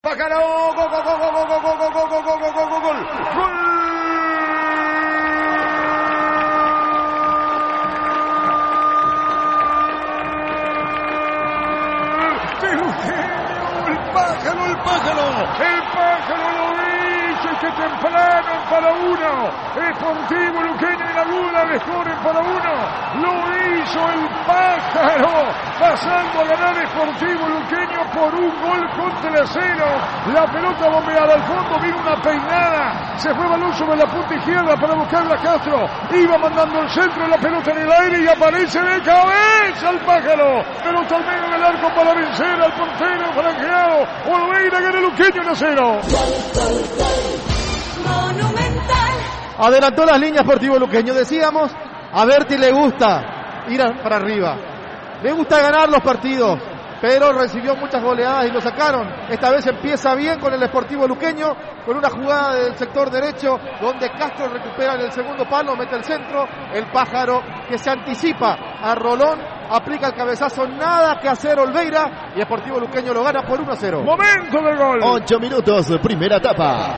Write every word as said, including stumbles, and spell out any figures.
Pájaro, gol, gol, gol, gol, gol, gol, gol, gol, gol, gol, gol, gol, gol. El pájaro, el pájaro, el pájaro lo hizo este temprano en para uno. Sportivo Luqueño y la duda de score en para uno. Lo hizo el pájaro, pasando a ganar Sportivo Luqueño por un gol contra cero. La pelota bombeada al fondo, vino una peinada, se fue balón sobre la punta izquierda para buscarla a Castro. Iba mandando el centro, la pelota en el aire y aparece de cabeza el pájaro. Pelota al medio del arco para vencer al portero franqueado. Olveira gana Luqueño uno a cero. Monumental. Adelantó las líneas Sportivo Luqueño. Decíamos, a Berti le gusta ir a, para arriba. Le gusta ganar los partidos, pero recibió muchas goleadas y lo sacaron. Esta vez empieza bien con el Sportivo Luqueño, con una jugada del sector derecho, donde Castro recupera en el segundo palo, mete el centro. El pájaro que se anticipa a Rolón, aplica el cabezazo, nada que hacer Olveira, y Sportivo Luqueño lo gana por uno a cero. Momento del gol. Ocho minutos, primera etapa.